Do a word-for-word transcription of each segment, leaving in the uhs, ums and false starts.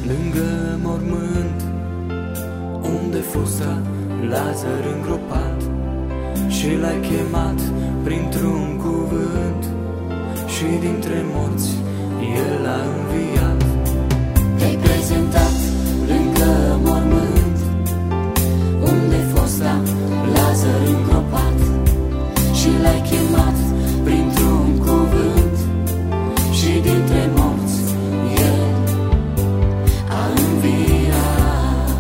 lângă mormânt, unde fosta Lazar îngropat, și l-ai chemat printr-un cuvânt, și dintre morți El a înviat. Te-ai prezentat lângă mormânt, unde fosta Lazar îngropat, și l-ai chemat printr-un cuvânt, și dintre morți El a înviat.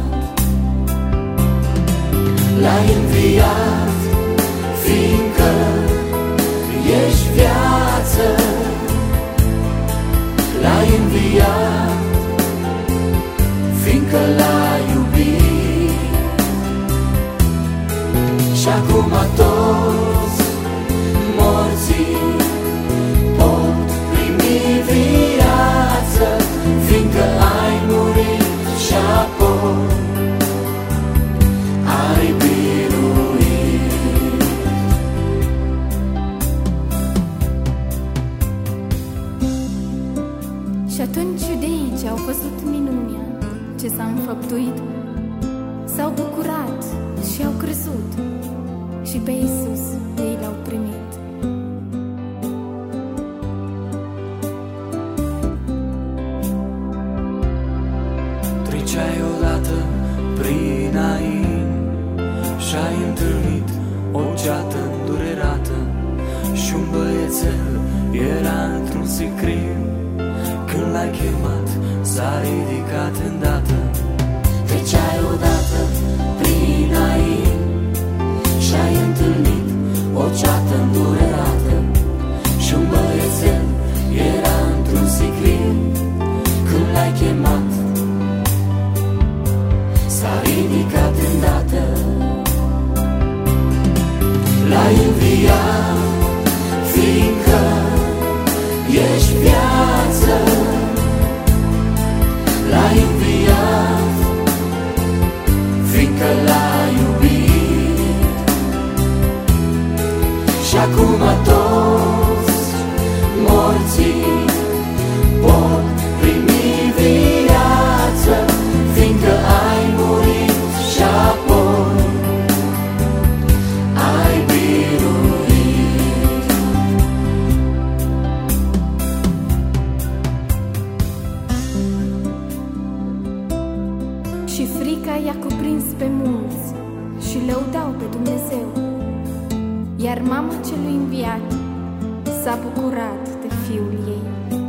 L-ai înviat, fiindcă ești viață. L-ai înviat, fiindcă L-ai iubit. Și acum toți morții pot primi viață, fiindcă ai murit și apoi ai biruit. Și atunci iudeii ce au văzut minunea ce s-a înfăptuit s-au bucurat și au crezut, și pe Iisus ei L-au primit. Treceai odată prin Ain și-ai întâlnit o ceată îndurerată, și un băiețel era într-un sicriu. Când l-ai chemat, s-a ridicat îndată. Treceai odată prin Ain și-ai întâlnit o ceată îndurerată, și un băiețel era într-un sicriu. Când l-ai chemat, s-a ridicat îndată. L-ai înviat, fiindcă ești viață. L-ai înviat, fiindcă L-ai iubit. Și acum toți morții pot primi viață, fiindcă ai murit și apoi ai biruit. Și frica i-a cuprins pe mulți și lăudau pe Dumnezeu, iar mama celui înviat s-a bucurat de fiul ei.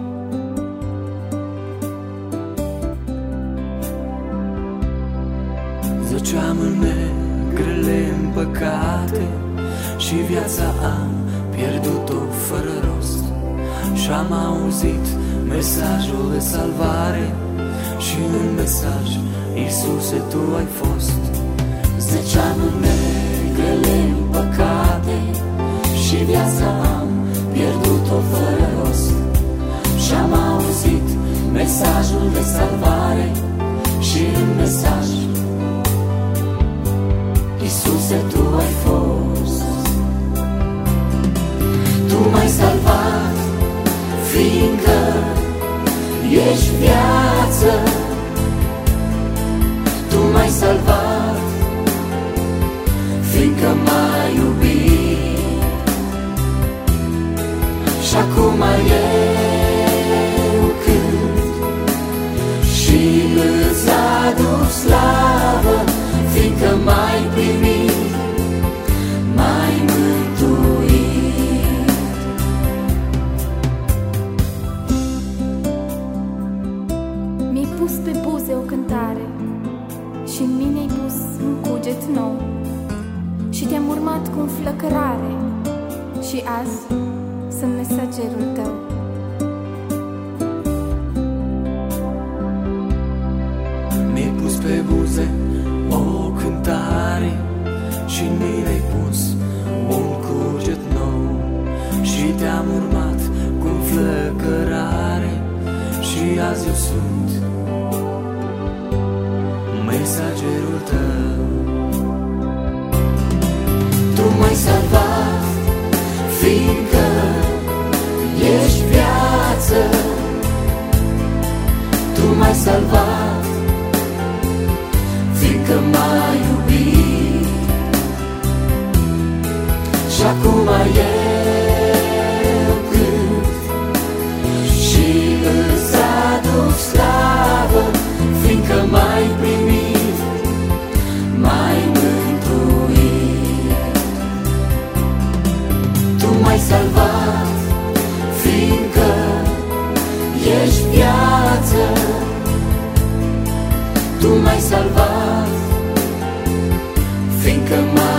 Zăceam în negrele împăcate și viața am pierdut-o fără rost, și-am auzit mesajul de salvare, și în mesaj, Iisuse, Tu ai fost. Zăceam în negrele împăcate și viața am pierdut-o fără rost, și-am auzit mesajul de salvare, și în mesaj, Iisuse, Tu ai fost. Tu m-ai salvat, fiindcă ești viață. Tu m-ai salvat, fiindcă m-ai iubit. Și acum eu cânt și îți aduc slavă, fiindcă m-ai primit, m-ai mântuit. Mi-ai pus pe buze o cântare și în mine ai pus un cuget nou, și te-am urmat cu înflăcărare, și azi sunt mesagerul Tău. Mi-ai pus pe buze o cântare și în mine ai pus un cuget nou, și te-am urmat cu înflăcărare, și azi eu sunt mesagerul Tău. Tu m-ai salvat, fiindcă ești viață. Tu m-ai salvat, salvat, fiindcă m-ai iubit. Și acum eu cânt și îți aduc slavă, fiindcă m-ai primit, m-ai mântuit. Tu m-ai salvat, fiindcă ești viață. Tu m-ai salvat, fiindcă m-ai